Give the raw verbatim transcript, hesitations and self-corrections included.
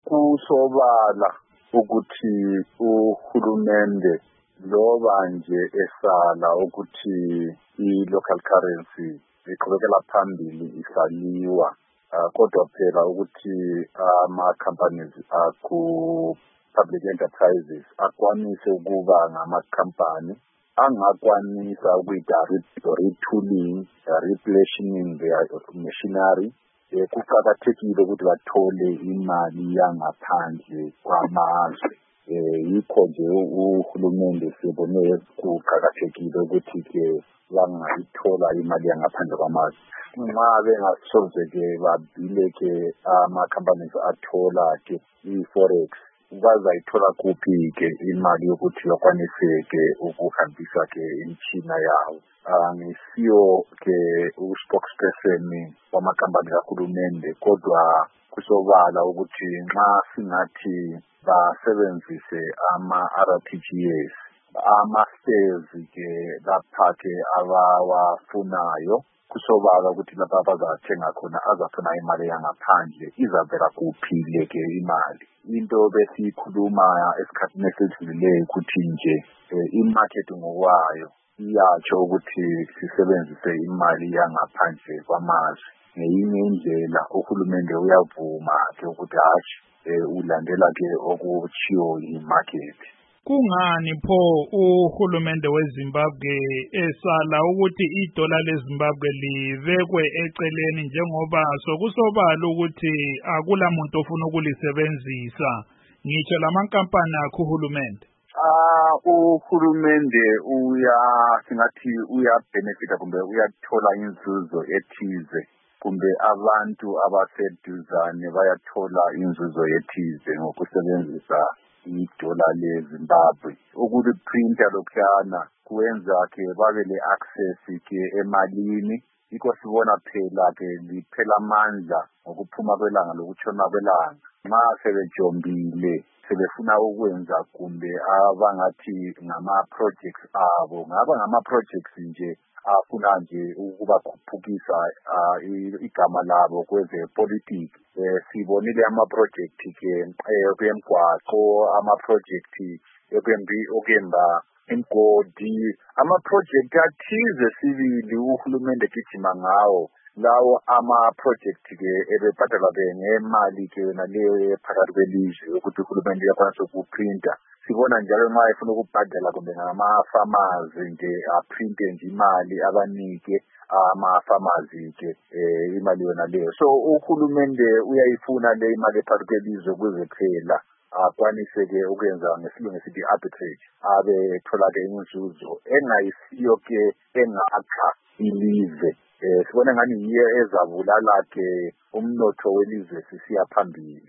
Kusobala ukuthi uhulumende loba nje esala ukuthi i-local currency iqhubekela phambili isaliwa, kodwa phela ukuthi ama-companies aku-public enterprises akwanise ukuba ngama-company angakwanisa ukuyida-retooling, replacing their machinery. Kuqakathekile ukuthi bathole imali yangaphandle kwamazwe. Yikho nje uhulumende sibone kuqakathekile ukuthi-ke bangayithola imali yangaphandle kwamazwe. Nxa bengasoze-ke babile-ke ama-companies athola-ke i-forex, bazayithola kuphi-ke imali yokuthi bakwanise-ke ukuhambisa-ke imishina yawo. Ngisiyo-ke u-spokesperson wamakampani kahulumende, kodwa kusobala ukuthi nxa singathi basebenzise ama-R T G S, ama-shares-ke lapha-ke abawafunayo, kusobala ukuthi lapha abazathenga khona azafuna imali yangaphandle, izavela kuphi-ke imali. Into besiyikhuluma esikhathini esedlulileyo ukuthi nje i-market ngokwayo iyatsho ukuthi sisebenzise imali yangaphandle kwamazwe. Ngeyinye indlela uhulumende uyavuma-ke ukuthi hatshi ulandela-ke okutshiwo yi-market. Kungani pho uhulumende weZimbabwe esala ukuthi idola leZimbabwe libekwe eceleni njengoba sokusobala ukuthi akula muntu ofuna ukulisebenzisa ngitsho lamankampani akho uhulumende? Ah, uhulumende uya singathi uyabenefita kumbe uyathola inzuzo ethize, kumbe abantu abaseduzane bayathola inzuzo ethize ngokusebenzisa idola leZimbabwe. Ukuliprinta lokhuyana kuyenza-ke babe le-access-ke emalini. Yikho sibona phela-ke liphela amandla ngokuphuma kwelanga lokutshona kwelanga. Nxa sebejombile sebefuna ukwenza kumbe abangathi ngama-projects abo, ngaba ngama-projects nje afuna nje ukuba khuphukisa igama labo kwezepolitiki. Sibonile ama-project-ke kwemgwaqo, ama-project okuyemba imgodi, ama-project athize sibili uhulumende gijima ngawo. Lawo ama-project-ke ebebhadalwa-ke ngemali-ke yona leyo phakathi kwelizwe ukuthi uhulumende uyakwanisa ukuprinta. Sibona njalo nxa efuna ukubhadala kumbe ngama-farmers nje aprinte nje imali abanike ama-farmers-ke imali yona leyo. So uhulumende uyayifuna le imali ephakathi kwelizwe ukuze phela akwanise-ke ukwenza ngesilungu sithi arbitrage, abe thola-ke inzuzo engayisiyo-ke engakha ilizwe. Sibona ngani yiyo ezabulala-ke umnotho welizwe sisiya phambili.